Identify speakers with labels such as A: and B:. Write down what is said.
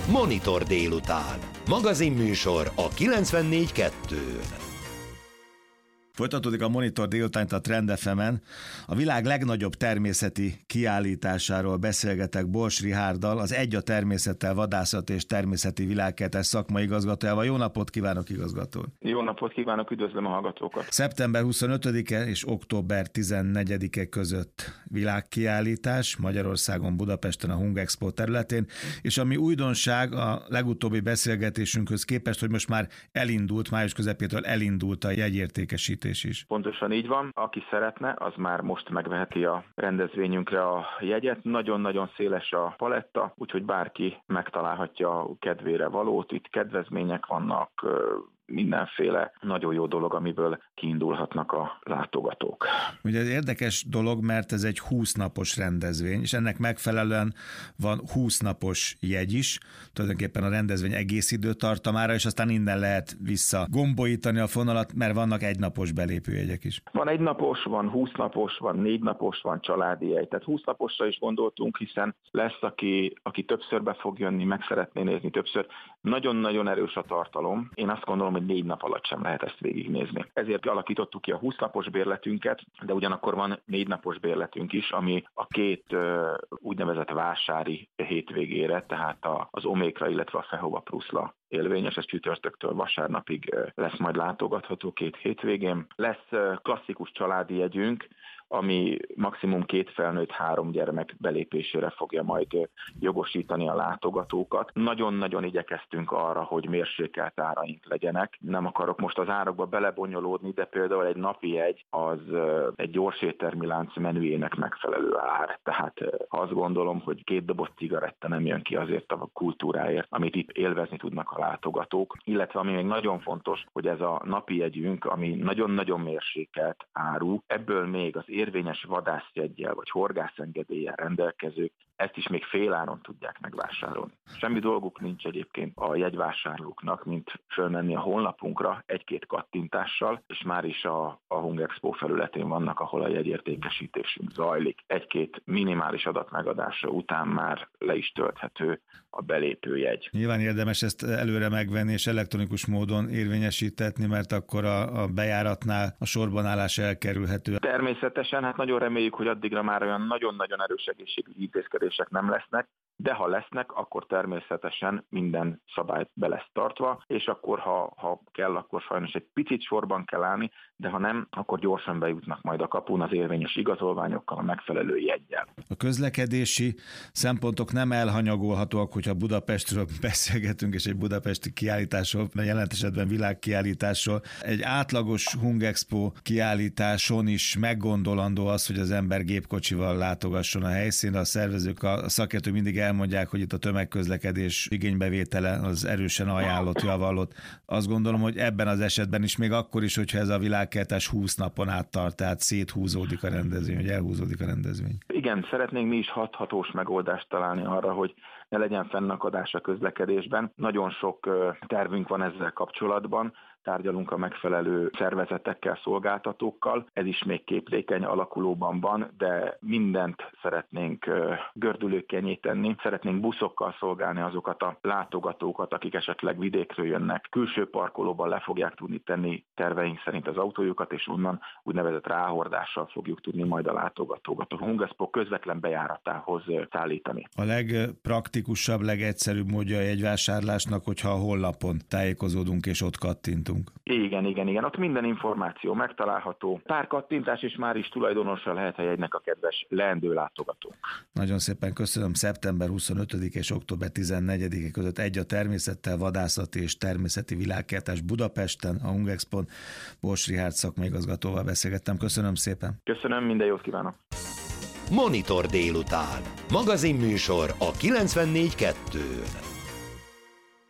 A: Monitor délután. Magazinműsor a 94.2-n.
B: Folytatódik a Monitor délután a Trend FM-en. A világ legnagyobb természeti kiállításáról beszélgetek Bors Richárddal, az Egy a természettel vadászat és természeti világkertes szakmai igazgatójával. Jó napot kívánok, igazgató!
C: Jó napot kívánok, üdvözlöm a hallgatókat!
B: Szeptember 25-e és október 14-e között világkiállítás Magyarországon, Budapesten, a Hungexpo területén, és ami újdonság a legutóbbi beszélgetésünkhöz képest, hogy most már elindult, május közepétől elindult a jegyértékesítés is.
C: Pontosan így van. Aki szeretne, az már most megveheti a rendezvényünkre a jegyet. Nagyon-nagyon széles a paletta, úgyhogy bárki megtalálhatja a kedvére valót. Itt kedvezmények vannak, mindenféle nagyon jó dolog, amiből kiindulhatnak a látogatók.
B: Ugye ez érdekes dolog, mert ez egy 20 napos rendezvény, és ennek megfelelően van 20 napos jegy is, tulajdonképpen a rendezvény egész időtartamára, és aztán innen lehet vissza gombolítani a fonalat, mert vannak egynapos belépőjegyek is.
C: Van egynapos, van 20 napos, van 4 napos, van családi jegy. Tehát 20 naposra is gondoltunk, hiszen lesz, aki többször be fog jönni, meg szeretné nézni többször. Nagyon-nagyon erős a tartalom. Én azt gondolom, hogy 4 nap alatt sem lehet ezt végignézni. Ezért alakítottuk ki a 20 napos bérletünket, de ugyanakkor van 4 napos bérletünk is, ami a két úgynevezett vásári hétvégére, tehát az Omékra, illetve a Fehova Pruszla élvényes, ez csütörtöktől vasárnapig lesz majd látogatható 2 hétvégén. Lesz klasszikus családi jegyünk, ami maximum 2 felnőtt, 3 gyermek belépésére fogja majd jogosítani a látogatókat. Nagyon-nagyon igyekeztünk arra, hogy mérsékelt áraink legyenek. Nem akarok most az árakba belebonyolódni, de például egy napi jegy az egy gyors éttermi lánc menüjének megfelelő ár. Tehát azt gondolom, hogy 2 doboz cigaretta nem jön ki azért a kultúráért, amit itt élvezni tudnak a látogatók. Illetve ami még nagyon fontos, hogy ez a napi jegyünk, ami nagyon-nagyon mérsékelt áru, ebből még az érvényes vadászjeggyel vagy horgászengedéllyel rendelkezők ezt is még féláron tudják megvásárolni. Semmi dolguk nincs egyébként a jegyvásárlóknak, mint fölmenni a honlapunkra 1-2 kattintással, és már is a Hungexpo felületén vannak, ahol a jegyértékesítésünk zajlik. 1-2 minimális adat megadása után már le is tölthető a belépőjegy.
B: Nyilván érdemes ezt előre megvenni és elektronikus módon érvényesítetni, mert akkor a bejáratnál a sorban állás elkerülhető.
C: Természetesen, hát nagyon reméljük, hogy addigra már olyan nagyon-nagyon erős egészségügyi intézkedések nem lesznek, de ha lesznek, akkor természetesen minden szabályt be lesz tartva, és akkor, ha kell, akkor sajnos egy picit sorban kell állni, de ha nem, akkor gyorsan bejutnak majd a kapun az érvényes igazolványokkal, a megfelelő jeggyel.
B: A közlekedési szempontok nem elhanyagolhatóak, hogyha Budapestről beszélgetünk, és egy budapesti kiállításról, jelen esetben világkiállításról. Egy átlagos Hungexpo kiállításon is meggondolandó az, hogy az ember gépkocsival látogasson a helyszínre. A szervezők, a szakértők mindig elmondják, hogy itt a tömegközlekedés igénybevétele az erősen ajánlott, javallott. Azt gondolom, hogy ebben az esetben is, még akkor is, hogyha ez a világkiállítás 20 napon át tart, tehát széthúzódik a rendezvény, vagy elhúzódik a rendezvény.
C: Igen, szeretnénk mi is hathatós megoldást találni arra, hogy ne legyen fennakadás a közlekedésben. Nagyon sok tervünk van ezzel kapcsolatban, tárgyalunk a megfelelő szervezetekkel, szolgáltatókkal. Ez is még képlékeny alakulóban van, de mindent szeretnénk gördülőkkennyé tenni. Szeretnénk buszokkal szolgálni azokat a látogatókat, akik esetleg vidékről jönnek. Külső parkolóban le fogják tudni tenni terveink szerint az autójukat, és onnan úgynevezett ráhordással fogjuk tudni majd a látogatókat a Hungexpo közvetlen bejáratához szállítani.
B: A legpraktikusabb, legegyszerűbb módja a jegyvásárlásnak, hogyha a honlapon tájékozódunk és ott kattintunk.
C: Igen. Ott minden információ megtalálható. Pár kattintás, és már is tulajdonosa lehet a jegynek a kedves leendő látogató.
B: Nagyon szépen köszönöm. Szeptember 25 és október 14 között Egy a természettel vadászati és természeti világkertes Budapesten, a Hungexpon. Bors Richárd szakmai igazgatóval beszélgettem. Köszönöm szépen.
C: Köszönöm, minden jót kívánok.
A: Monitor délután. Magazinműsor a 94.2-n.